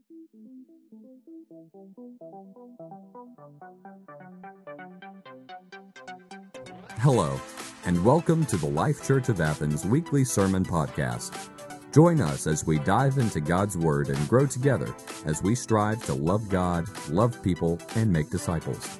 Hello, and welcome to the Life Church of Athens weekly sermon podcast. Join us as we dive into God's Word and grow together as we strive to love God, love people, and make disciples.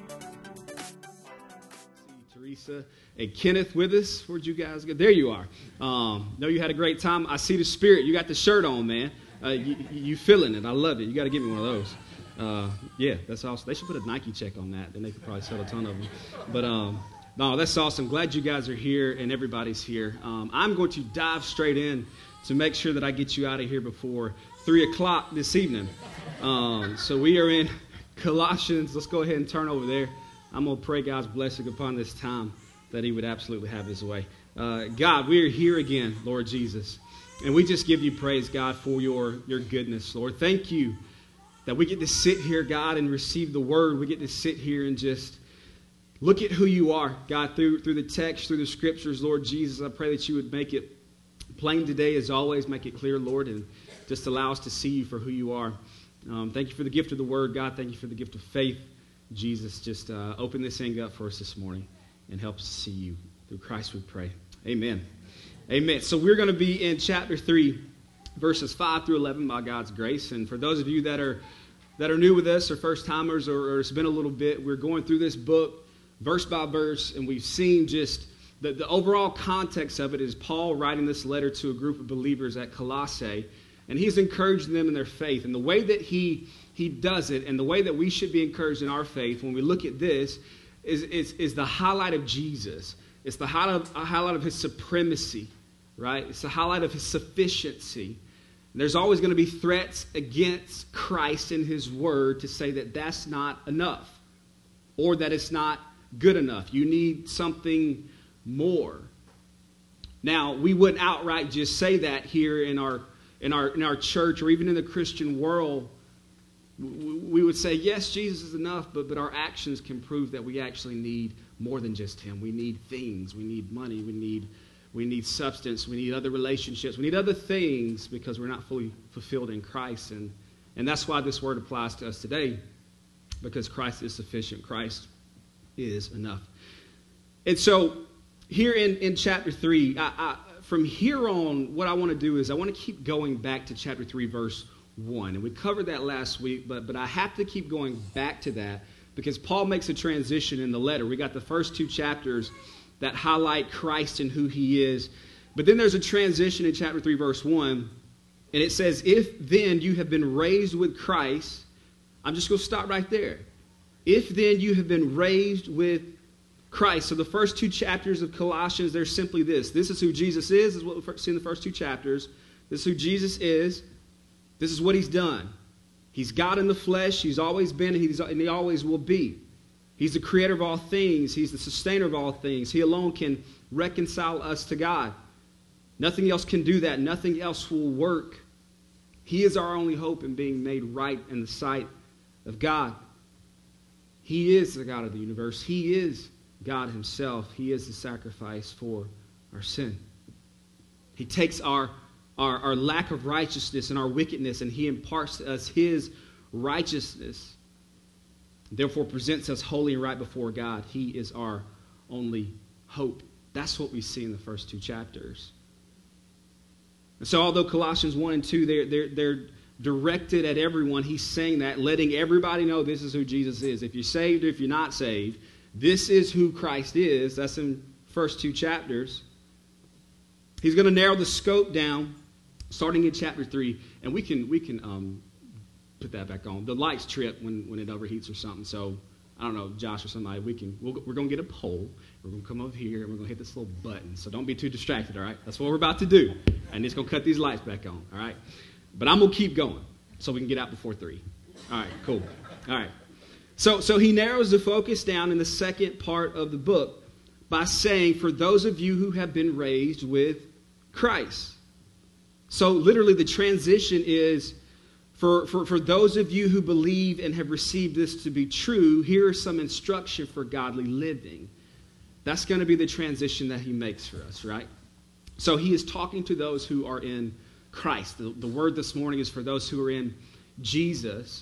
Teresa and Kenneth with us. Where'd you guys go? There you are. Know you had a great time. I see the spirit. You got the shirt on, man. You feeling it. I love it. You got to give me one of those. Yeah, that's awesome. They should put a Nike check on that. Then they could probably sell a ton of them. But no, that's awesome. Glad you guys are here and everybody's here. I'm going to dive straight in to make sure that I get you out of here before 3 o'clock this evening. So we are in Colossians. Let's go ahead and turn over there. I'm going to pray God's blessing upon this time that he would absolutely have his way. God, we are here again, Lord Jesus. And we just give you praise, God, for your goodness, Lord. Thank you that we get to sit here, God, and receive the word. We get to sit here and just look at who you are, God, through the text, through the scriptures, Lord Jesus. I pray that you would make it plain today, as always. Make it clear, Lord, and just allow us to see you for who you are. Thank you for the gift of the word, God. Thank you for the gift of faith. Jesus, just open this thing up for us this morning and help us see you. Through Christ we pray. Amen. Amen. So we're going to be in chapter 3, verses 5 through 11 by God's grace. And for those of you that are new with us or first-timers or it's been a little bit, we're going through this book verse by verse, and we've seen just the overall context of it is Paul writing this letter to a group of believers at Colossae, and he's encouraging them in their faith. And the way that he does it, and the way that we should be encouraged in our faith when we look at this, is the highlight of Jesus. It's the highlight of his supremacy, right? It's the highlight of his sufficiency. And there's always going to be threats against Christ and his word to say that that's not enough, or that it's not good enough. You need something more. Now, we wouldn't outright just say that here in our church or even in the Christian world. We would say, yes, Jesus is enough, but our actions can prove that we actually need more than just him. We need things. We need money. We need substance. We need other relationships. We need other things because we're not fully fulfilled in Christ. And that's why this word applies to us today, because Christ is sufficient. Christ is enough. And so here in chapter 3, from here on, what I want to do is I want to keep going back to chapter 3, verse 1. And we covered that last week, but I have to keep going back to that because Paul makes a transition in the letter. We got the first 2 chapters that highlight Christ and who he is. But then there's a transition in chapter 3, verse 1. And it says, if then you have been raised with Christ, I'm just going to stop right there. If then you have been raised with Christ. So the first 2 chapters of Colossians, they're simply this. This is who Jesus is what we see in the first 2 chapters. This is who Jesus is. This is what he's done. He's God in the flesh. He's always been and he always will be. He's the creator of all things. He's the sustainer of all things. He alone can reconcile us to God. Nothing else can do that. Nothing else will work. He is our only hope in being made right in the sight of God. He is the God of the universe. He is God himself. He is the sacrifice for our sin. He takes our lack of righteousness and our wickedness, and he imparts to us his righteousness. Therefore presents us holy and right before God. He is our only hope. That's what we see in the first 2 chapters. And so although Colossians 1 and 2, they're directed at everyone, he's saying that, letting everybody know this is who Jesus is. If you're saved or if you're not saved, this is who Christ is. That's in first 2 chapters. He's going to narrow the scope down, starting in chapter 3, and we can put that back on. The lights trip when it overheats or something. So I don't know, Josh or somebody. We're going to get a pole. We're going to come over here and we're going to hit this little button. So don't be too distracted. All right, that's what we're about to do, and it's going to cut these lights back on. All right. But I'm going to keep going so we can get out before 3. All right, cool. All right. So he narrows the focus down in the second part of the book by saying, for those of you who have been raised with Christ. So literally the transition is, for those of you who believe and have received this to be true, here is some instruction for godly living. That's going to be the transition that he makes for us, right? So he is talking to those who are in Christ. The word this morning is for those who are in Jesus.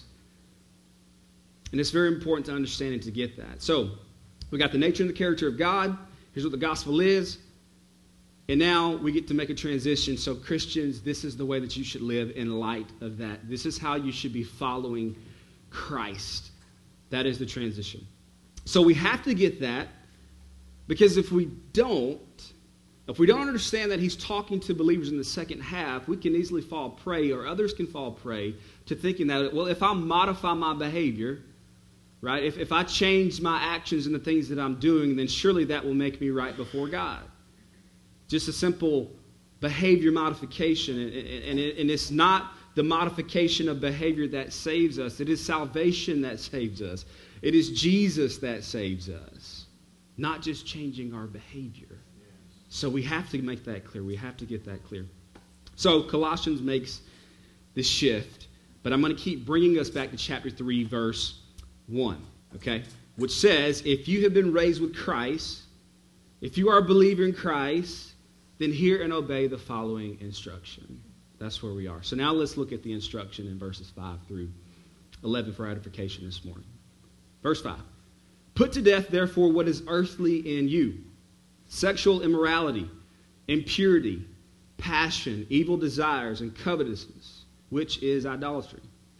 And it's very important to understand and to get that. So, we got the nature and the character of God. Here's what the gospel is. And now we get to make a transition. So Christians, this is the way that you should live in light of that. This is how you should be following Christ. That is the transition. So we have to get that, because if we don't understand that he's talking to believers in the second half, we can easily fall prey, or others can fall prey, to thinking that, well, if I modify my behavior, right, if I change my actions and the things that I'm doing, then surely that will make me right before God. Just a simple behavior modification. And it's not the modification of behavior that saves us. It is salvation that saves us. It is Jesus that saves us, not just changing our behavior. So we have to make that clear. We have to get that clear. So Colossians makes this shift, but I'm going to keep bringing us back to chapter 3, verse 1, okay? Which says, if you have been raised with Christ, if you are a believer in Christ, then hear and obey the following instruction. That's where we are. So now let's look at the instruction in verses 5 through 11 for edification this morning. Verse 5. Put to death, therefore, what is earthly in you: sexual immorality, impurity, passion, evil desires, and covetousness, which is idolatry.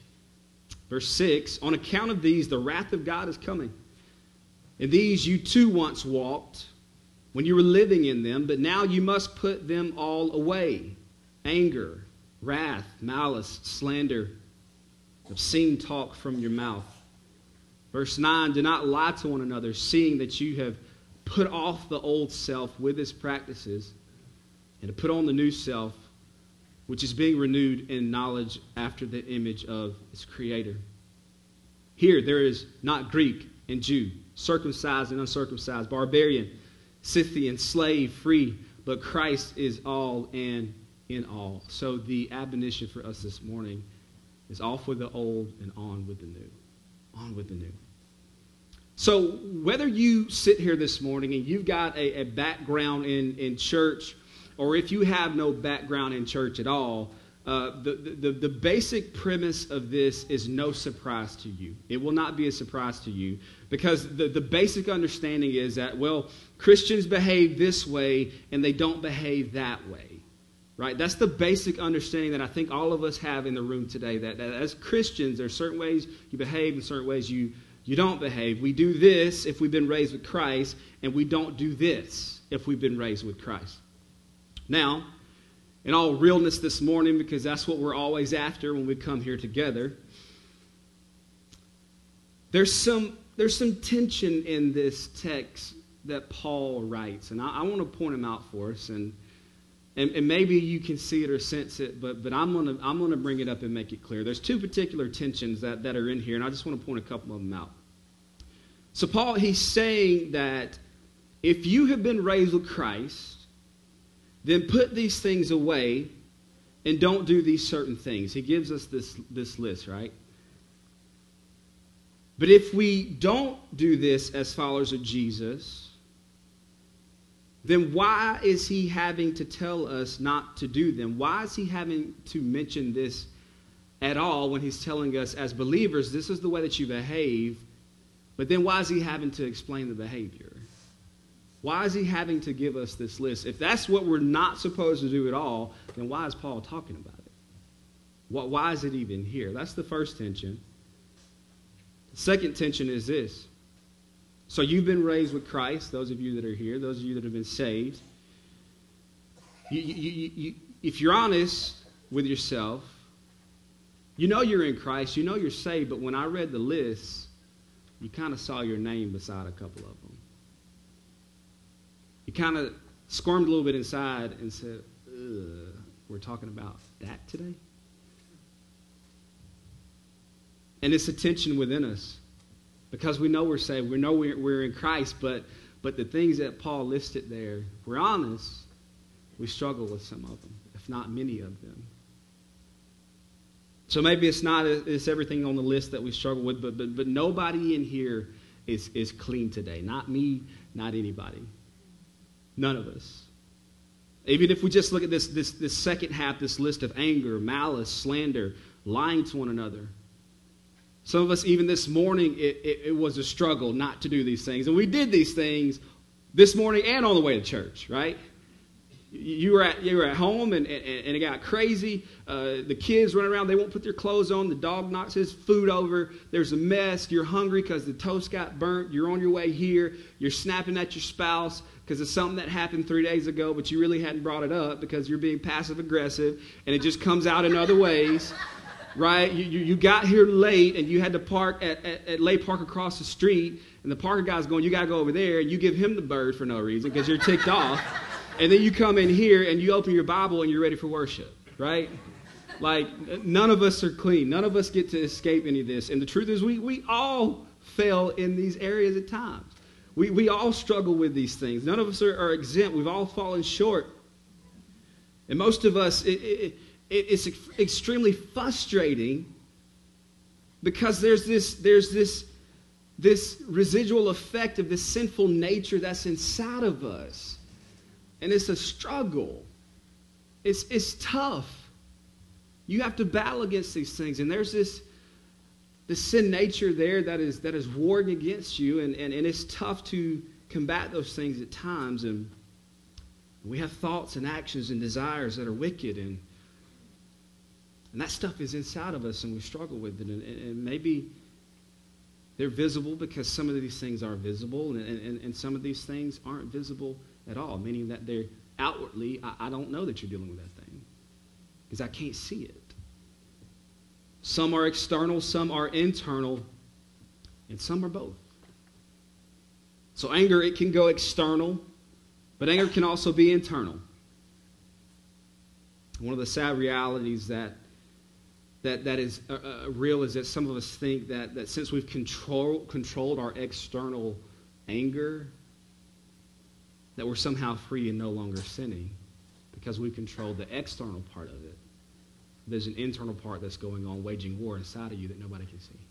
Verse 6. On account of these, the wrath of God is coming. In these you too once walked when you were living in them, but now you must put them all away: anger, wrath, malice, slander, obscene talk from your mouth. Verse 9, do not lie to one another, seeing that you have put off the old self with its practices, and to put on the new self, which is being renewed in knowledge after the image of its Creator. Here there is not Greek and Jew, circumcised and uncircumcised, barbarian, Scythian, slave, free, but Christ is all and in all. So the admonition for us this morning is off with the old and on with the new. On with the new. So whether you sit here this morning and you've got a background in church, or if you have no background in church at all, the basic premise of this is no surprise to you. It will not be a surprise to you, because the basic understanding is that, well, Christians behave this way and they don't behave that way. Right? That's the basic understanding that I think all of us have in the room today, that as Christians, there are certain ways you behave and certain ways you don't behave. We do this if we've been raised with Christ, and we don't do this if we've been raised with Christ. Now, in all realness this morning, because that's what we're always after when we come here together, there's some tension in this text that Paul writes, and I want to point them out for us, and maybe you can see it or sense it, but I'm gonna bring it up and make it clear. There's two particular tensions that are in here, and I just want to point a couple of them out. So Paul, he's saying that if you have been raised with Christ, then put these things away and don't do these certain things. He gives us this list, right? But if we don't do this as followers of Jesus, then why is he having to tell us not to do them? Why is he having to mention this at all when he's telling us as believers, this is the way that you behave, but then why is he having to explain the behavior? Why is he having to give us this list? If that's what we're not supposed to do at all, then why is Paul talking about it? Why is it even here? That's the first tension. The second tension is this. So you've been raised with Christ, those of you that are here, those of you that have been saved. If you're honest with yourself, you know you're in Christ, you know you're saved, but when I read the list, you kind of saw your name beside a couple of them. You kind of squirmed a little bit inside and said, we're talking about that today? And it's a tension within us. Because we know we're saved, we know we're in Christ, but the things that Paul listed there, if we're honest, we struggle with some of them, if not many of them. So maybe it's everything on the list that we struggle with, but nobody in here is clean today. Not me, not anybody. None of us. Even if we just look at this second half, this list of anger, malice, slander, lying to one another. Some of us, even this morning, it was a struggle not to do these things. And we did these things this morning and on the way to church, right? You were at home and it got crazy. The kids run around. They won't put their clothes on. The dog knocks his food over. There's a mess. You're hungry because the toast got burnt. You're on your way here. You're snapping at your spouse because it's something that happened 3 days ago, but you really hadn't brought it up because you're being passive aggressive, and it just comes out in other ways, right? You got here late and you had to park at Lay Park across the street, and the parker guy's going, you got to go over there, and you give him the bird for no reason because you're ticked off. And then you come in here and you open your Bible and you're ready for worship, right? Like, none of us are clean. None of us get to escape any of this. And the truth is we all fail in these areas at times. We all struggle with these things. None of us are exempt. We've all fallen short. And most of us, it's extremely frustrating because there's this residual effect of this sinful nature that's inside of us. And it's a struggle. It's tough. You have to battle against these things. And there's this sin nature there that is warring against you. And it's tough to combat those things at times. And we have thoughts and actions and desires that are wicked. And that stuff is inside of us, and we struggle with it. And maybe they're visible because some of these things are visible. And some of these things aren't visible at all, meaning that they're outwardly, I don't know that you're dealing with that thing because I can't see it. Some are external, some are internal, and some are both. So anger, it can go external, but anger can also be internal. One of the sad realities that is real is that some of us think that since we've controlled our external anger, that we're somehow free and no longer sinning because we control the external part of it. There's an internal part that's going on, waging war inside of you that nobody can see.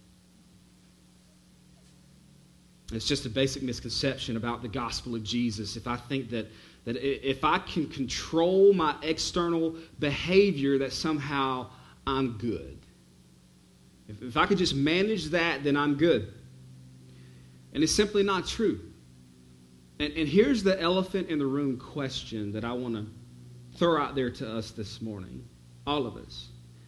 It's just a basic misconception about the gospel of Jesus. If I think that if I can control my external behavior, that somehow I'm good. If I could just manage that, then I'm good. And it's simply not true. And here's the elephant in the room question that I want to throw out there to us this morning, all of us.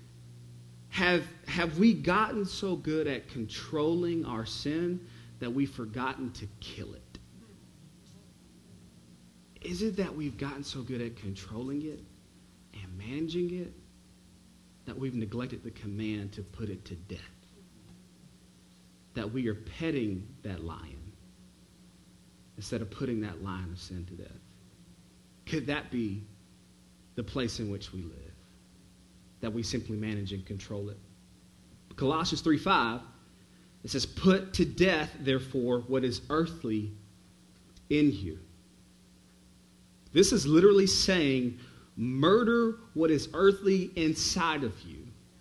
Have we gotten so good at controlling our sin that we've forgotten to kill it? Is it that we've gotten so good at controlling it and managing it that we've neglected the command to put it to death? That we are petting that lion instead of putting that lion of sin to death? Could that be the place in which we live? That we simply manage and control it? Colossians 3:5, it says, put to death, therefore, what is earthly in you. This is literally saying, murder what is earthly inside of you.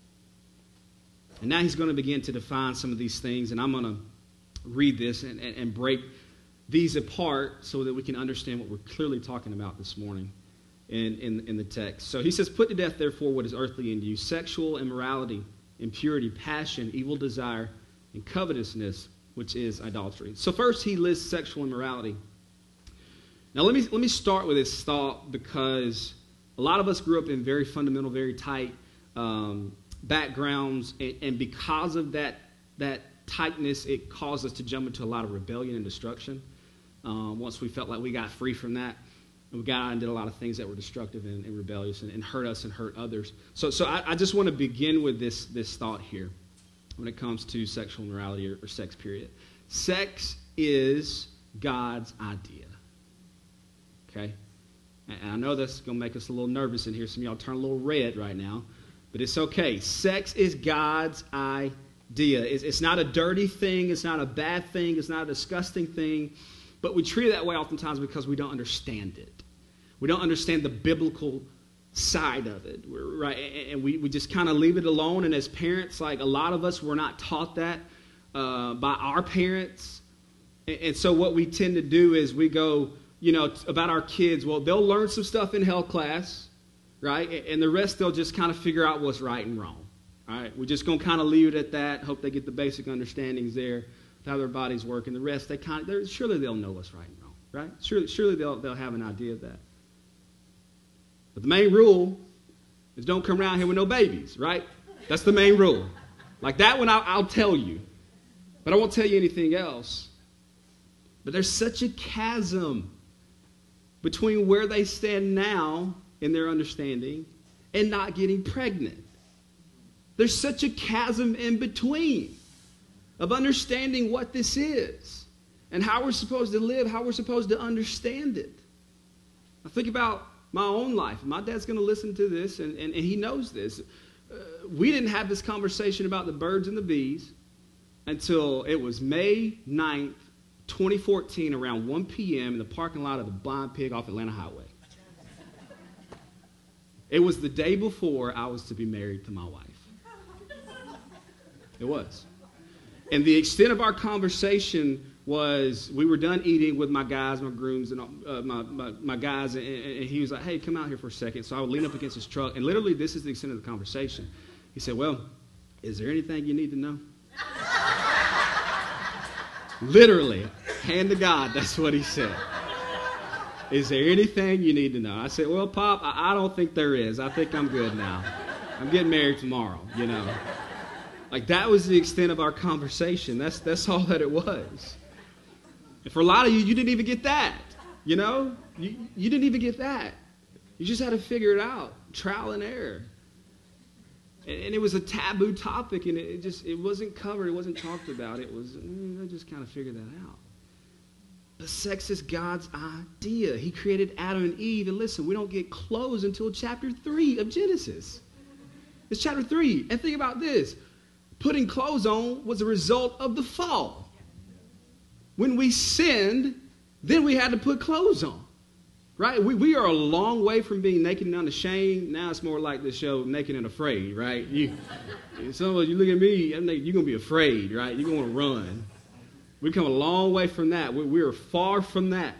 And now he's going to begin to define some of these things, and I'm going to read this and break these apart so that we can understand what we're clearly talking about this morning in the text. So he says, put to death, therefore, what is earthly in you: sexual immorality, impurity, passion, evil desire, and covetousness, which is idolatry. So first he lists sexual immorality. Now let me start with this thought, because a lot of us grew up in very fundamental, very tight backgrounds, and because of that tightness, it caused us to jump into a lot of rebellion and destruction. Once we felt like we got free from that, and we got out and did a lot of things that were destructive and rebellious and hurt us and hurt others. So I just want to begin with this thought here when it comes to sexual immorality or sex, period. Sex is God's idea. Okay? And I know that's going to make us a little nervous in here. Some of y'all turn a little red right now. But it's okay. Sex is God's idea. It's not a dirty thing. It's not a bad thing. It's not a disgusting thing. But we treat it that way oftentimes because we don't understand it. We don't understand the biblical side of it, right? And we just kind of leave it alone. And as parents, like a lot of us, were not taught that by our parents. And so what we tend to do is we go, about our kids, well, they'll learn some stuff in health class, right? And the rest, they'll just kind of figure out what's right and wrong. All right, we're just going to kind of leave it at that. Hope they get the basic understandings there, how their bodies work, and the rest. Surely they'll know what's right and wrong, right? Surely they'll have an idea of that. But the main rule is don't come around here with no babies, right? That's the main rule. Like that one, I'll tell you, but I won't tell you anything else. But there's such a chasm between where they stand now in their understanding and not getting pregnant. There's such a chasm in between of understanding what this is and how we're supposed to live, how we're supposed to understand it. I think about my own life. My dad's going to listen to this, and he knows this. We didn't have this conversation about the birds and the bees until it was May 9th, 2014, around 1 p.m. in the parking lot of the Blind Pig off Atlanta Highway. It was the day before I was to be married to my wife. It was. And the extent of our conversation was we were done eating with my guys, my grooms, and my guys, and he was like, hey, come out here for a second. So I would lean up against his truck, and literally this is the extent of the conversation. He said, well, is there anything you need to know? Literally, hand to God, that's what he said. Is there anything you need to know? I said, well, Pop, I don't think there is. I think I'm good now. I'm getting married tomorrow, you know. Like, that was the extent of our conversation. That's all that it was. And for a lot of you, you didn't even get that, you know? You didn't even get that. You just had to figure it out, trial and error. And it was a taboo topic, and it wasn't covered, it wasn't talked about. It was, I just kind of figured that out. But sex is God's idea. He created Adam and Eve. And listen, we don't get clothes until chapter 3 of Genesis. It's chapter 3. And think about this. Putting clothes on was a result of the fall. When we sinned, then we had to put clothes on. Right? We are a long way from being naked and unashamed. Now it's more like the show Naked and Afraid, right? Some of you look at me, you're going to be afraid, right? You're going to run. We've come a long way from that. We are far from that.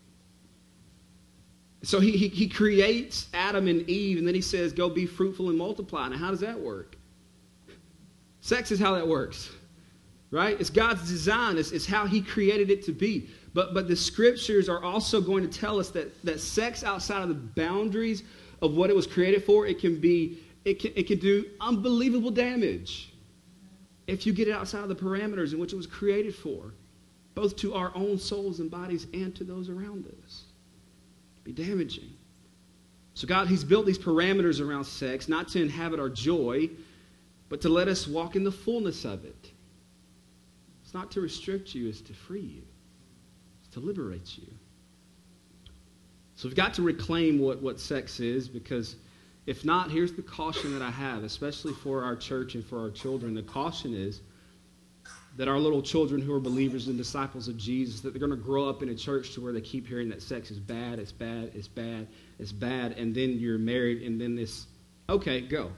So he creates Adam and Eve, and then he says, go be fruitful and multiply. Now, how does that work? Sex is how that works, right? It's God's design. It's how he created it to be. But the scriptures are also going to tell us that sex outside of the boundaries of what it was created for, it can do unbelievable damage if you get it outside of the parameters in which it was created for, both to our own souls and bodies and to those around us. It'd be damaging. So God, he's built these parameters around sex, not to inhabit our joy, but to let us walk in the fullness of it. It's not to restrict you, it's to free you. It's to liberate you. So we've got to reclaim what sex is, because if not, here's the caution that I have, especially for our church and for our children. The caution is that our little children who are believers and disciples of Jesus, that they're going to grow up in a church to where they keep hearing that sex is bad, it's bad, it's bad, it's bad, and then you're married, and then this, okay, go.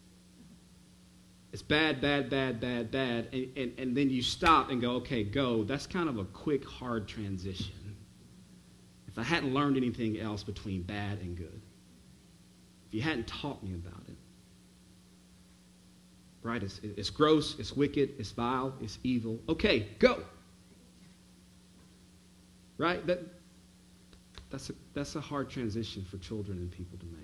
It's bad, bad, bad, bad, bad, and then you stop and go, okay, go. That's kind of a quick, hard transition. If I hadn't learned anything else between bad and good, if you hadn't taught me about it, right? It's gross, it's wicked, it's vile, it's evil. Okay, go. Right? That's a hard transition for children and people to make.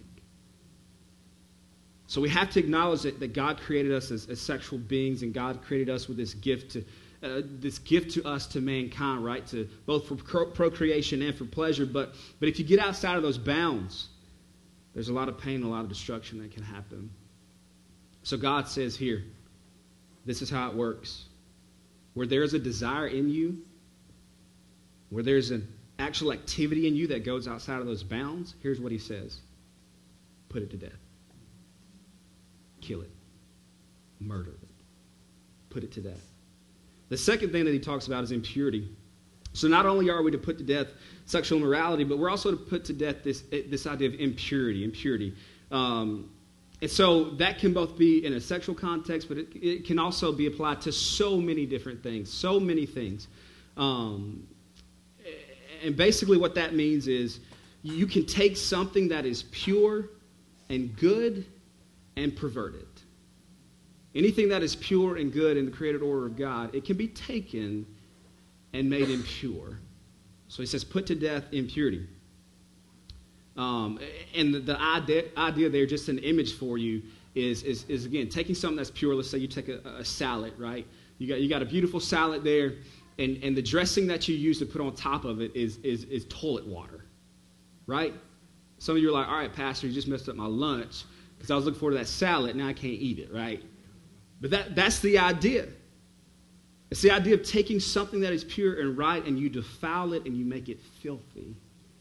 So we have to acknowledge that God created us as sexual beings, and God created us with this gift to us, to mankind, right? To both for procreation and for pleasure. But if you get outside of those bounds, there's a lot of pain and a lot of destruction that can happen. So God says here, this is how it works. Where there's a desire in you, where there's an actual activity in you that goes outside of those bounds, here's what he says. Put it to death. Kill it. Murder it. Put it to death. The second thing that he talks about is impurity. So not only are we to put to death sexual immorality, but we're also to put to death this idea of impurity. And so that can both be in a sexual context, but it can also be applied to so many different things, so many things. And basically what that means is you can take something that is pure and good and pervert it. anything that is pure and good in the created order of God, it can be taken and made impure. So he says, put to death impurity. And the idea there, just an image for you, is again, taking something that's pure. Let's say you take a salad, right? You got a beautiful salad there, and the dressing that you use to put on top of it is toilet water, right? Some of you are like, all right, Pastor, you just messed up my lunch because I was looking forward to that salad. Now I can't eat it, right? But that's the idea. It's the idea of taking something that is pure and right and you defile it and you make it filthy.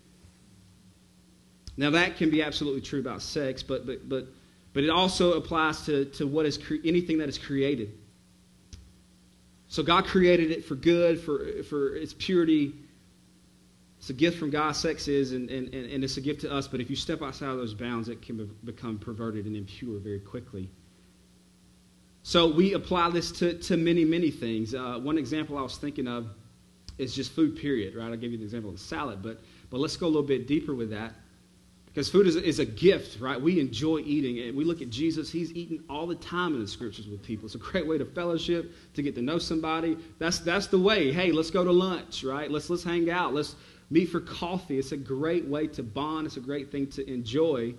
Now that can be absolutely true about sex, but it also applies to what is anything that is created. So God created it for good, for its purity. It's a gift from God, sex is, and it's a gift to us. But if you step outside of those bounds, it can become perverted and impure very quickly. So we apply this to many, many things. One example I was thinking of is just food, period, right? I gave you the example of the salad, but let's go a little bit deeper with that. Because food is a gift, right? We enjoy eating it. We look at Jesus. He's eating all the time in the scriptures with people. It's a great way to fellowship, to get to know somebody. That's the way. Hey, let's go to lunch, right? Let's hang out. Let's meet for coffee. It's a great way to bond. It's a great thing to enjoy.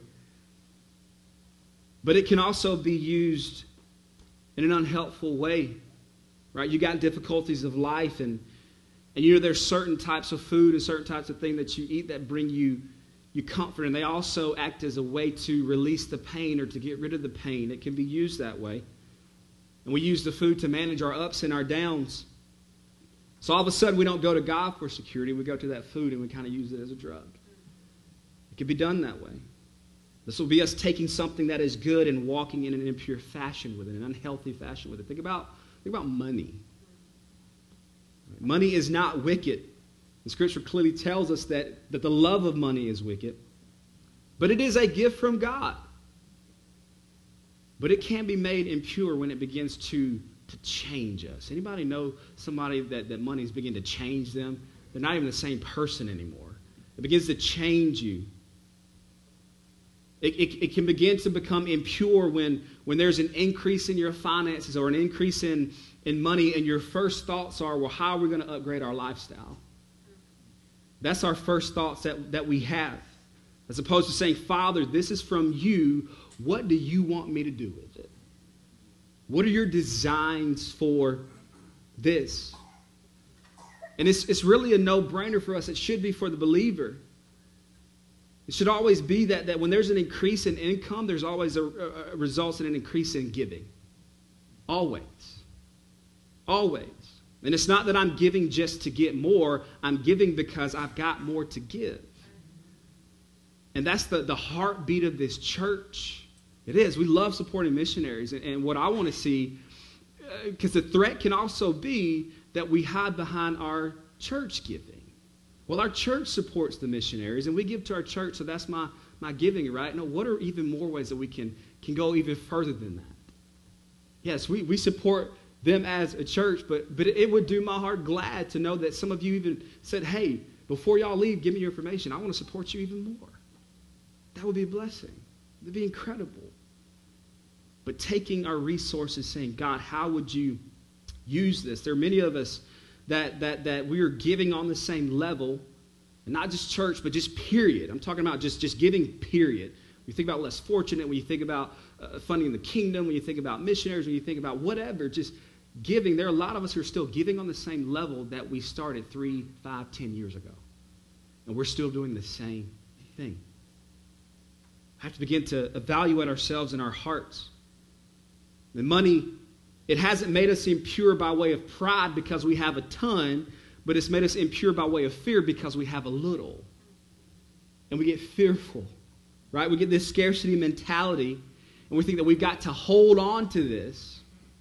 But it can also be used in an unhelpful way, right? You got difficulties of life, and there's certain types of food and certain types of things that you eat that bring you comfort, and they also act as a way to release the pain or to get rid of the pain. It can be used that way. And we use the food to manage our ups and our downs. So all of a sudden we don't go to God for security. We go to that food and we kind of use it as a drug. It can be done that way. This will be us taking something that is good and walking in an impure fashion with it, an unhealthy fashion with it. Think about money. Money is not wicked. The Scripture clearly tells us that the love of money is wicked. But it is a gift from God. But it can be made impure when it begins to change us. Anybody know somebody that money's beginning to change them? They're not even the same person anymore. It begins to change you. It can begin to become impure when there's an increase in your finances or an increase in money, and your first thoughts are, well, how are we going to upgrade our lifestyle? That's our first thoughts that we have. As opposed to saying, Father, this is from you. What do you want me to do with it? What are your designs for this? And it's really a no-brainer for us. It should be for the believer. It should always be that when there's an increase in income, there's always a results in an increase in giving. Always. Always. And it's not that I'm giving just to get more. I'm giving because I've got more to give. And that's the heartbeat of this church. It is. We love supporting missionaries. And what I want to see, because the threat can also be that we hide behind our church giving. Well, our church supports the missionaries, and we give to our church, so that's my giving, right? No, what are even more ways that we can go even further than that? Yes, we support them as a church, but it would do my heart glad to know that some of you even said, hey, before y'all leave, give me your information. I want to support you even more. That would be a blessing. It would be incredible. But taking our resources, saying, God, how would you use this? There are many of us that we are giving on the same level, and not just church, but just period. I'm talking about just giving, period. When you think about less fortunate, when you think about funding the kingdom, when you think about missionaries, when you think about whatever, just giving. There are a lot of us who are still giving on the same level that we started 3, 5, 10 years ago. And we're still doing the same thing. We have to begin to evaluate ourselves and our hearts. The money, it hasn't made us impure by way of pride because we have a ton, but it's made us impure by way of fear because we have a little. And we get fearful, right? We get this scarcity mentality, and we think that we've got to hold on to this.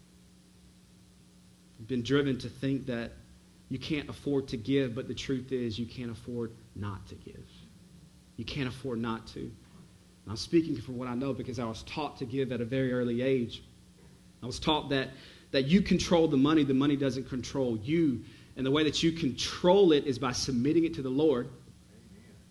We've been driven to think that you can't afford to give, but the truth is you can't afford not to give. You can't afford not to. And I'm speaking from what I know because I was taught to give at a very early age. I was taught that you control the money doesn't control you. And the way that you control it is by submitting it to the Lord.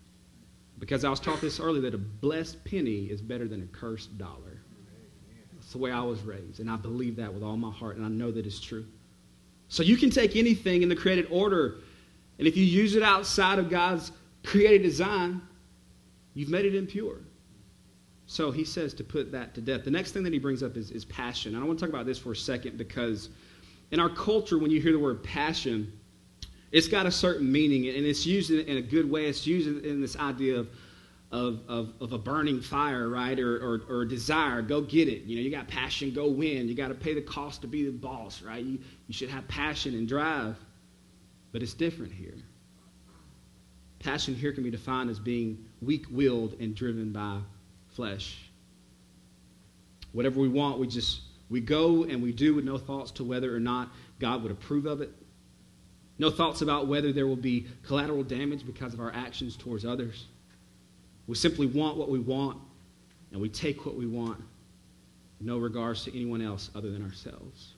Because I was taught this earlier, that a blessed penny is better than a cursed dollar. It's the way I was raised, and I believe that with all my heart, and I know that it's true. So you can take anything in the created order, and if you use it outside of God's created design, you've made it impure. So he says to put that to death. The next thing that he brings up is passion. And I want to talk about this for a second because in our culture, when you hear the word passion, it's got a certain meaning, and it's used in a good way. It's used in this idea of a burning fire, right, or desire. Go get it. You got passion, go win. You got to pay the cost to be the boss, right? You should have passion and drive. But it's different here. Passion here can be defined as being weak-willed and driven by flesh. Whatever we want, we go and we do with no thoughts to whether or not God would approve of it. No thoughts about whether there will be collateral damage because of our actions towards others. We simply want what we want, and we take what we want, no regards to anyone else other than ourselves.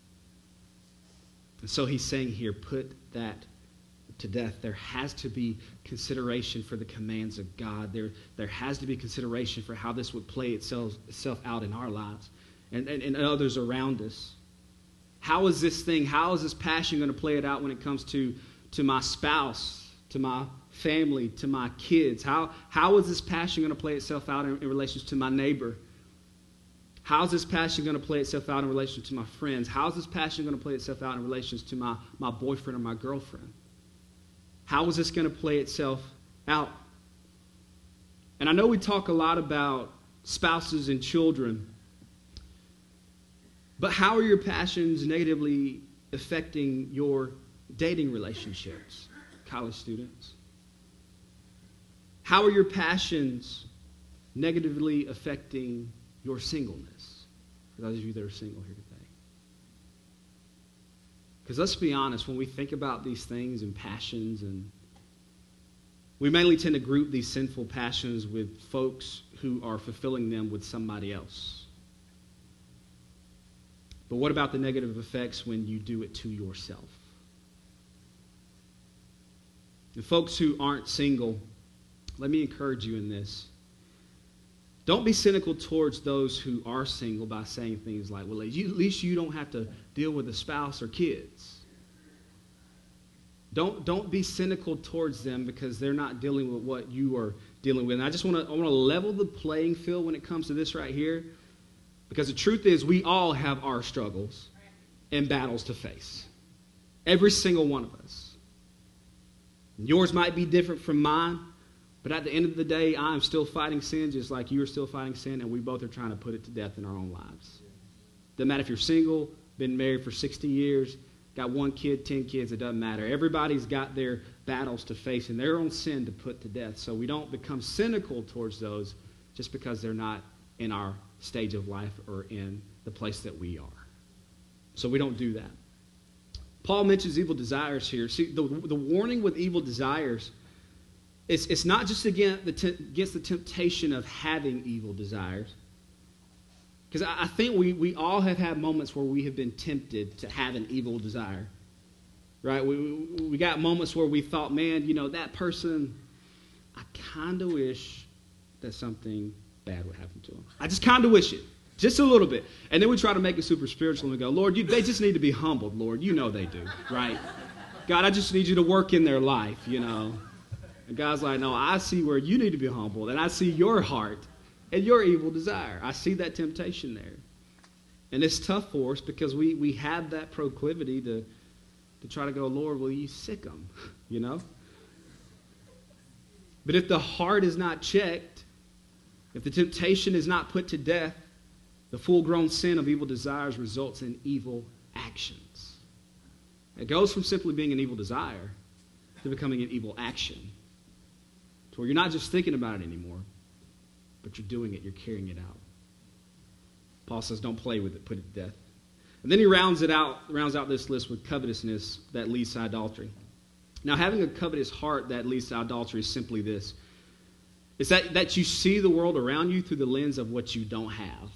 And so he's saying here, put that to death. There has to be consideration for the commands of God. There has to be consideration for how this would play itself out in our lives and others around us. How is this passion going to play it out when it comes to my spouse, to my family, to my kids? How is this passion going to play itself out in relation to my neighbor? How is this passion going to play itself out in relation to my friends? How is this passion going to play itself out in relation to my boyfriend or my girlfriend? How is this going to play itself out? And I know we talk a lot about spouses and children, but how are your passions negatively affecting your dating relationships, college students? How are your passions negatively affecting your singleness, for those of you that are single here today? Because let's be honest, when we think about these things and passions, and we mainly tend to group these sinful passions with folks who are fulfilling them with somebody else. But what about the negative effects when you do it to yourself? The folks who aren't single, let me encourage you in this. Don't be cynical towards those who are single by saying things like, well, at least you don't have to deal with a spouse or kids. Don't be cynical towards them because they're not dealing with what you are dealing with. And I just want to level the playing field when it comes to this right here, because the truth is we all have our struggles and battles to face. Every single one of us. And yours might be different from mine. But at the end of the day, I'm still fighting sin just like you are still fighting sin, and we both are trying to put it to death in our own lives. Doesn't matter if you're single, been married for 60 years, got 1 kid, 10 kids, it doesn't matter. Everybody's got their battles to face and their own sin to put to death. So we don't become cynical towards those just because they're not in our stage of life or in the place that we are. So we don't do that. Paul mentions evil desires here. See, the warning with evil desires, it's not just against the temptation of having evil desires. Because I think we all have had moments where we have been tempted to have an evil desire. Right? We got moments where we thought, man, that person, I kind of wish that something bad would happen to them. I just kind of wish it. Just a little bit. And then we try to make it super spiritual and we go, Lord, they just need to be humbled, Lord. You know they do, right? God, I just need you to work in their life, And God's like, no, I see where you need to be humbled, and I see your heart and your evil desire. I see that temptation there. And it's tough for us because we have that proclivity to try to go, Lord, will you sick them, But if the heart is not checked, if the temptation is not put to death, the full-grown sin of evil desires results in evil actions. It goes from simply being an evil desire to becoming an evil action. To where you're not just thinking about it anymore, but you're doing it, you're carrying it out. Paul says, don't play with it, put it to death. And then he rounds out this list with covetousness that leads to idolatry. Now, having a covetous heart that leads to idolatry is simply this. It's that you see the world around you through the lens of what you don't have.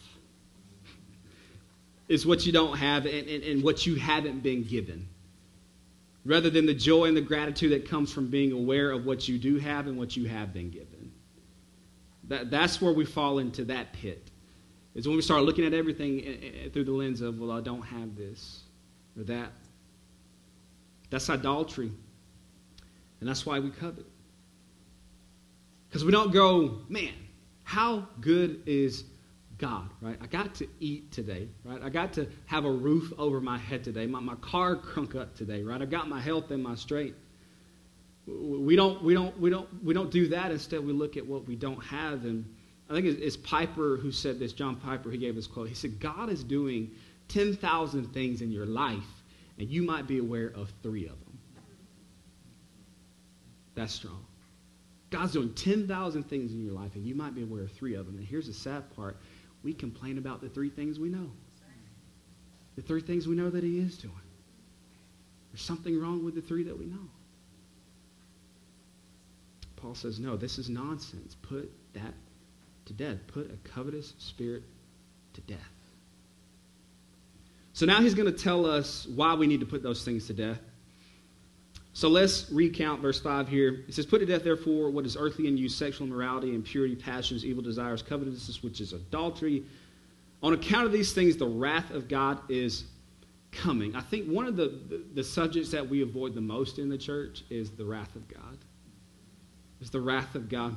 It's what you don't have and what you haven't been given. Rather than the joy and the gratitude that comes from being aware of what you do have and what you have been given. That's where we fall into that pit. It's when we start looking at everything through the lens of, well, I don't have this or that. That's idolatry. And that's why we covet. Because we don't go, man, how good is God, right? I got to eat today, right? I got to have a roof over my head today. My car crunk up today, right? I've got my health and my strength. We don't do that. Instead, we look at what we don't have. And I think it's Piper who said this. John Piper, he gave this quote. He said, God is doing 10,000 things in your life, and you might be aware of 3 of them. That's strong. God's doing 10,000 things in your life, and you might be aware of 3 of them. And here's the sad part. We complain about the 3 things we know. The 3 things we know that he is doing. There's something wrong with the 3 that we know. Paul says, no, this is nonsense. Put that to death. Put a covetous spirit to death. So now he's going to tell us why we need to put those things to death. So let's recount verse 5 here. It says, put to death, therefore, what is earthly in you, sexual immorality, impurity, passions, evil desires, covetousness, which is adultery. On account of these things, the wrath of God is coming. I think one of the subjects that we avoid the most in the church is the wrath of God. It's the wrath of God.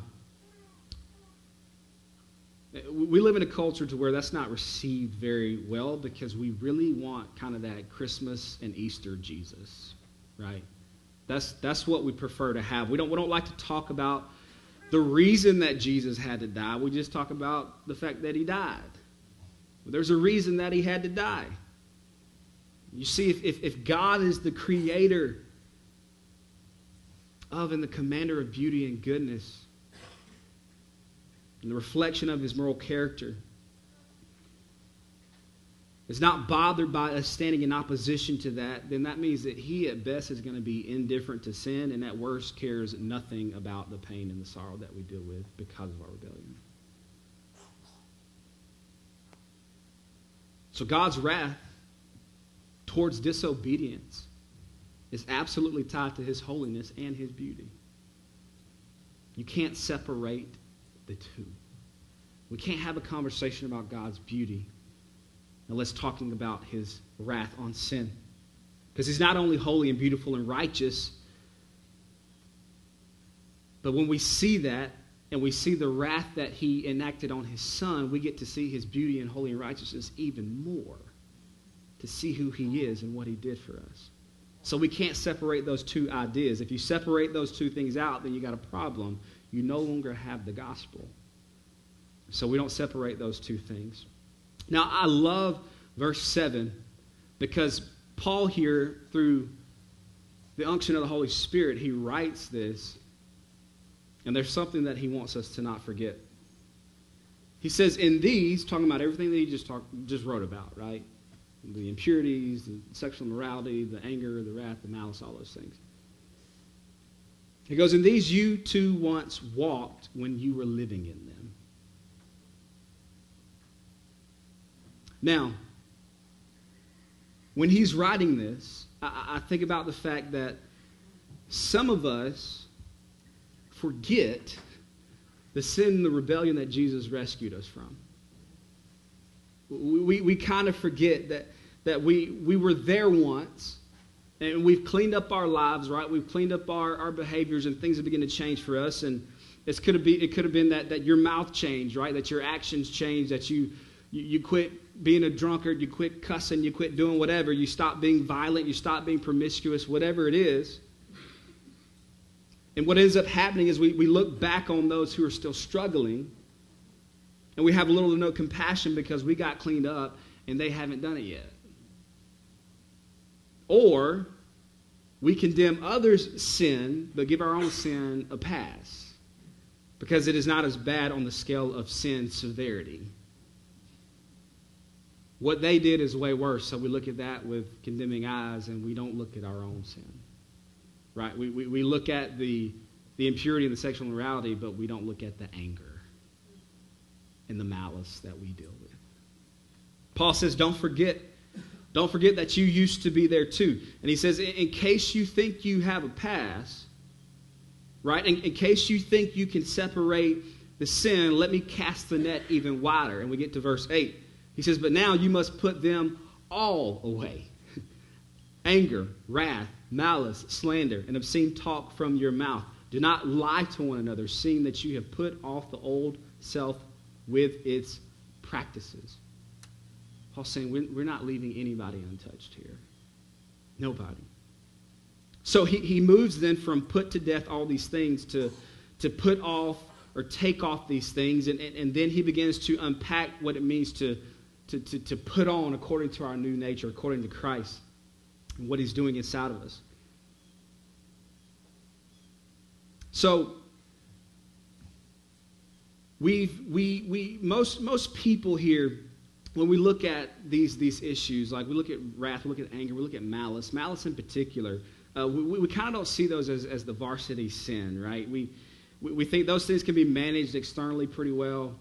We live in a culture to where that's not received very well because we really want kind of that Christmas and Easter Jesus, right? That's what we prefer to have. We don't like to talk about the reason that Jesus had to die. We just talk about the fact that he died. There's a reason that he had to die. You see, if God is the creator of and the commander of beauty and goodness and the reflection of his moral character, is not bothered by us standing in opposition to that, then that means that he at best is going to be indifferent to sin, and at worst cares nothing about the pain and the sorrow that we deal with because of our rebellion. So God's wrath towards disobedience is absolutely tied to his holiness and his beauty. You can't separate the two. We can't have a conversation about God's beauty unless talking about his wrath on sin. Because he's not only holy and beautiful and righteous, but when we see that and we see the wrath that he enacted on his son, we get to see his beauty and holy and righteousness even more, to see who he is and what he did for us. So we can't separate those two ideas. If you separate those two things out, then you got a problem. You no longer have the gospel. So we don't separate those two things. Now, I love verse 7 because Paul here, through the unction of the Holy Spirit, he writes this, and there's something that he wants us to not forget. He says, in these, talking about everything that he just wrote about, right? The impurities, the sexual immorality, the anger, the wrath, the malice, all those things. He goes, in these you too once walked when you were living in them. Now, when he's writing this, I think about the fact that some of us forget the sin and the rebellion that Jesus rescued us from. We kind of forget that we were there once, and we've cleaned up our lives, right? We've cleaned up our behaviors, and things have begun to change for us. And it could have been that your mouth changed, right? That your actions changed, that you quit being a drunkard, you quit cussing, you quit doing whatever, you stop being violent, you stop being promiscuous, whatever it is. And what ends up happening is we look back on those who are still struggling, and we have little to no compassion because we got cleaned up and they haven't done it yet. Or we condemn others' sin, but give our own sin a pass because it is not as bad on the scale of sin severity. What they did is way worse, so we look at that with condemning eyes, and we don't look at our own sin. Right? We look at the impurity and the sexual immorality, but we don't look at the anger and the malice that we deal with. Paul says, don't forget that you used to be there too. And he says, in case you think you have a pass, right? In case you think you can separate the sin, let me cast the net even wider. And we get to verse 8. He says, but now you must put them all away. Anger, wrath, malice, slander, and obscene talk from your mouth. Do not lie to one another, seeing that you have put off the old self with its practices. Paul's saying we're not leaving anybody untouched here. Nobody. So he moves then from put to death all these things to put off or take off these things. And then he begins to unpack what it means to put on according to our new nature, according to Christ, and what he's doing inside of us. So most people here, when we look at these issues, like we look at wrath, we look at anger, we look at malice in particular, we kind of don't see those as the varsity sin, right? We think those things can be managed externally pretty well.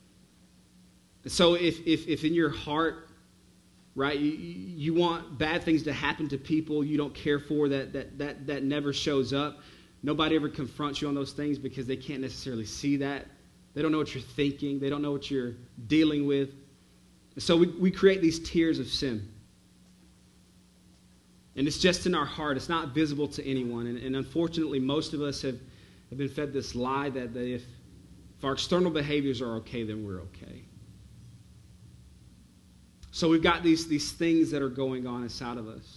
So if in your heart, right, you want bad things to happen to people you don't care for, that never shows up. Nobody ever confronts you on those things because they can't necessarily see that. They don't know what you're thinking. They don't know what you're dealing with. So we create these tiers of sin. And it's just in our heart. It's not visible to anyone. And unfortunately, most of us have been fed this lie that if our external behaviors are okay, then we're okay. So we've got these things that are going on inside of us.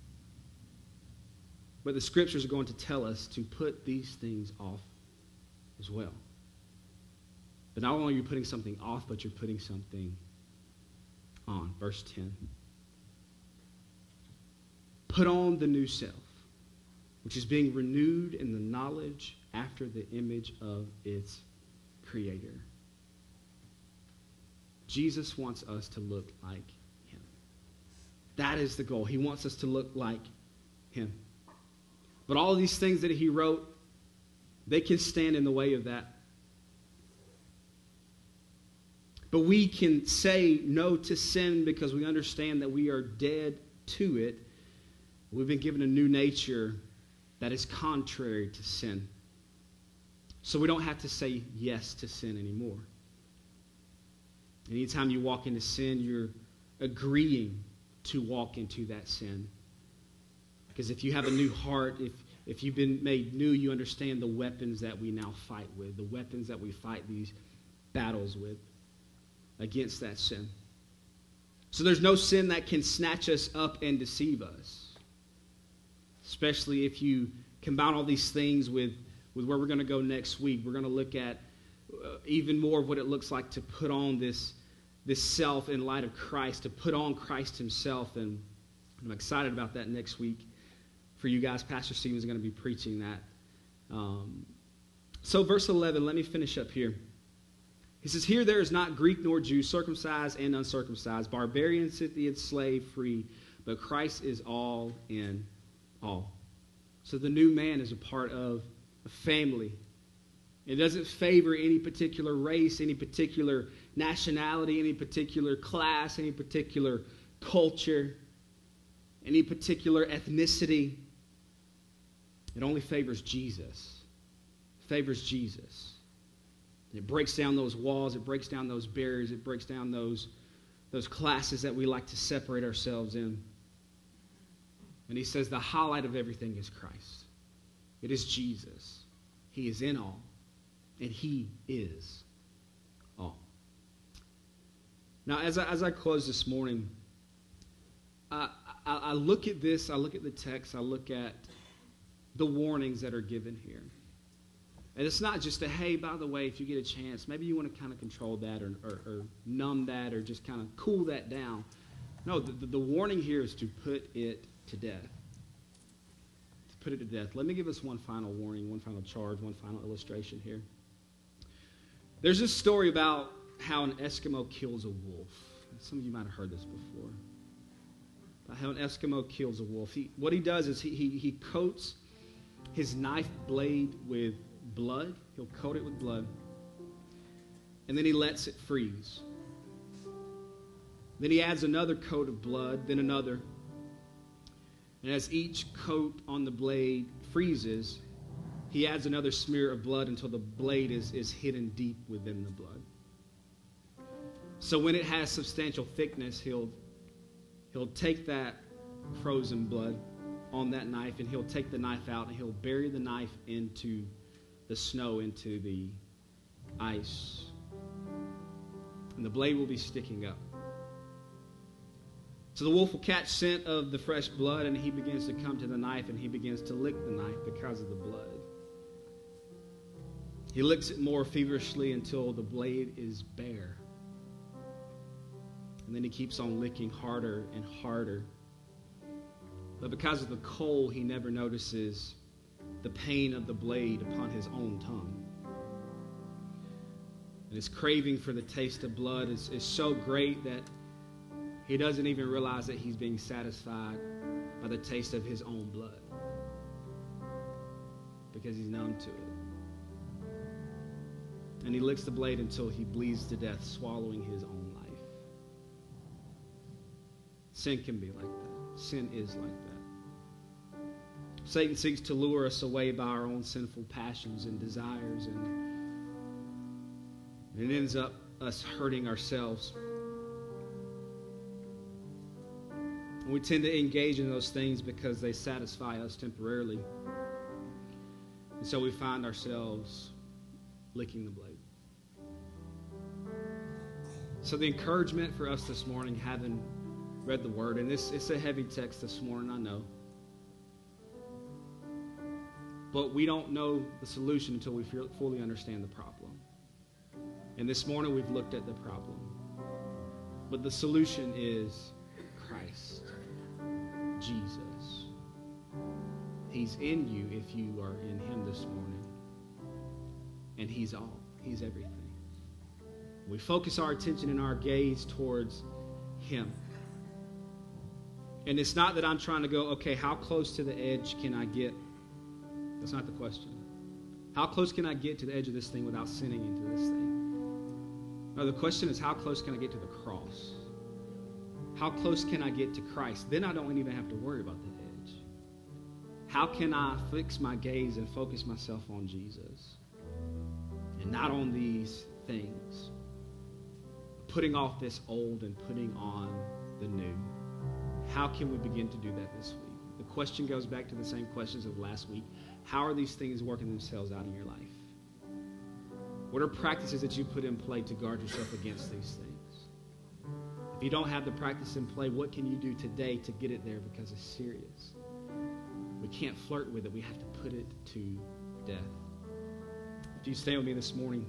But the scriptures are going to tell us to put these things off as well. But not only are you putting something off, but you're putting something on. Verse 10. Put on the new self, which is being renewed in the knowledge after the image of its Creator. Jesus wants us to look like Him. That is the goal. He wants us to look like Him. But all of these things that he wrote, they can stand in the way of that. But we can say no to sin because we understand that we are dead to it. We've been given a new nature that is contrary to sin. So we don't have to say yes to sin anymore. Anytime you walk into sin, you're agreeing to walk into that sin. Because if you have a new heart, if you've been made new, you understand the weapons that we now fight with, the weapons that we fight these battles with against that sin. So there's no sin that can snatch us up and deceive us. Especially if you combine all these things with where we're going to go next week. We're going to look at even more of what it looks like to put on this self in light of Christ, to put on Christ himself. And I'm excited about that next week. For you guys, Pastor Stevens is going to be preaching that. So verse 11, let me finish up here. He says, here there is not Greek nor Jew, circumcised and uncircumcised, barbarian, Scythian, slave, free, but Christ is all in all. So the new man is a part of a family. It doesn't favor any particular race, any particular nationality, any particular class, any particular culture, any particular ethnicity. It only favors Jesus. It favors Jesus. It breaks down those walls. It breaks down those barriers. It breaks down those classes that we like to separate ourselves in. And he says the highlight of everything is Christ. It is Jesus. He is in all. And he is all. Now, as I close this morning, I look at this, I look at the text, I look at the warnings that are given here. And it's not just a, hey, by the way, if you get a chance, maybe you want to kind of control that or numb that or just kind of cool that down. No, the warning here is to put it to death. To put it to death. Let me give us one final warning, one final charge, one final illustration here. There's this story about how an Eskimo kills a wolf. Some of you might have heard this before. About how an Eskimo kills a wolf. What he does is he coats his knife blade with blood. He'll coat it with blood. And then he lets it freeze. Then he adds another coat of blood, then another. And as each coat on the blade freezes, he adds another smear of blood until the blade is hidden deep within the blood. So when it has substantial thickness, he'll take that frozen blood on that knife, and he'll take the knife out, and he'll bury the knife into the snow, into the ice. And the blade will be sticking up. So the wolf will catch scent of the fresh blood, and he begins to come to the knife, and he begins to lick the knife because of the blood. He licks it more feverishly until the blade is bare. And then he keeps on licking harder and harder. But because of the cold, he never notices the pain of the blade upon his own tongue. And his craving for the taste of blood is so great that he doesn't even realize that he's being satisfied by the taste of his own blood, because he's numb to it. And he licks the blade until he bleeds to death, swallowing his own life. Sin can be like that. Sin is like that. Satan seeks to lure us away by our own sinful passions and desires, and it ends up us hurting ourselves. And we tend to engage in those things because they satisfy us temporarily. And so we find ourselves licking the blade. So the encouragement for us this morning, having read the Word, and it's a heavy text this morning, I know. But we don't know the solution until we fully understand the problem. And this morning we've looked at the problem. But the solution is Christ. Jesus. He's in you if you are in him this morning. And he's all. He's everything. We focus our attention and our gaze towards him. And it's not that I'm trying to go, okay, how close to the edge can I get? That's not the question. How close can I get to the edge of this thing without sinning into this thing? No, the question is, how close can I get to the cross? How close can I get to Christ? Then I don't even have to worry about the edge. How can I fix my gaze and focus myself on Jesus and not on these things? Putting off this old and putting on the new. How can we begin to do that this week? The question goes back to the same questions of last week. How are these things working themselves out in your life? What are practices that you put in play to guard yourself against these things? If you don't have the practice in play, what can you do today to get it there, because it's serious? We can't flirt with it. We have to put it to death. If you stay with me this morning.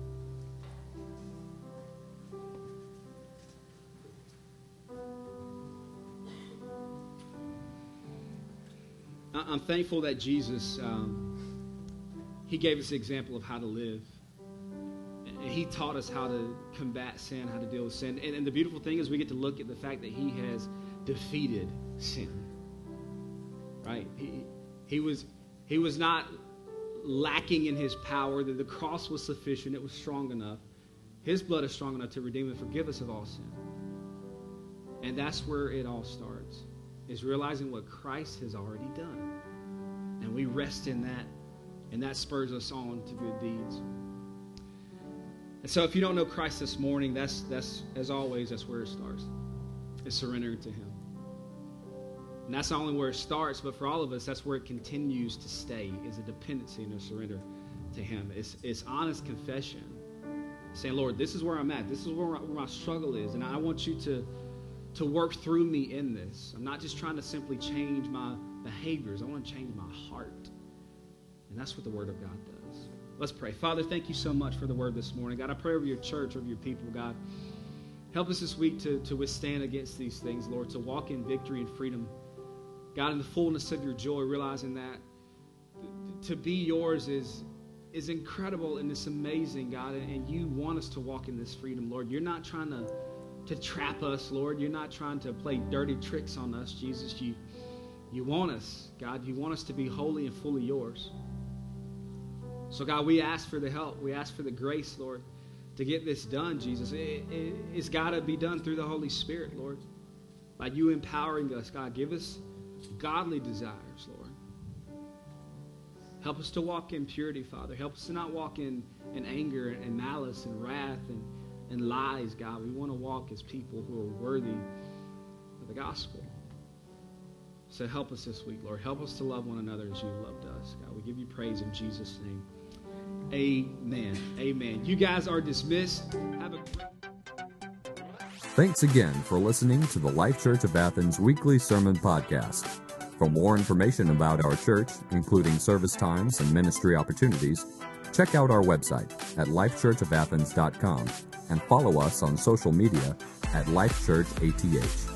I'm thankful that Jesus, he gave us the example of how to live. And he taught us how to combat sin, how to deal with sin. And the beautiful thing is we get to look at the fact that he has defeated sin. Right? He was not lacking in his power. That the cross was sufficient. It was strong enough. His blood is strong enough to redeem and forgive us of all sin. And that's where it all starts, is realizing what Christ has already done. And we rest in that, and that spurs us on to good deeds. And so if you don't know Christ this morning, that's as always, that's where it starts. It's surrendering to him. And that's not only where it starts, but for all of us, that's where it continues to stay, is a dependency and a surrender to him. It's honest confession. Saying, Lord, this is where I'm at. This is where my struggle is. And I want you to work through me in this. I'm not just trying to simply change my behaviors. I want to change my heart. And that's what the Word of God does. Let's pray. Father, thank you so much for the Word this morning. God, I pray over your church, over your people, God. Help us this week to withstand against these things, Lord, to walk in victory and freedom. God, in the fullness of your joy, realizing that to be yours is incredible and it's amazing, God, and you want us to walk in this freedom, Lord. You're not trying to trap us, Lord. You're not trying to play dirty tricks on us, Jesus. You want us, God. You want us to be holy and fully yours. So, God, we ask for the help. We ask for the grace, Lord, to get this done, Jesus. It's got to be done through the Holy Spirit, Lord. By you empowering us, God, give us godly desires, Lord. Help us to walk in purity, Father. Help us to not walk in anger and malice and wrath and lies, God. We want to walk as people who are worthy of the gospel. So help us this week, Lord. Help us to love one another as you loved us. God, we give you praise in Jesus' name. Amen. Amen. You guys are dismissed. Have a great... Thanks again for listening to the Life Church of Athens weekly sermon podcast. For more information about our church, including service times and ministry opportunities, check out our website at lifechurchofathens.com and follow us on social media at Life Church ATH.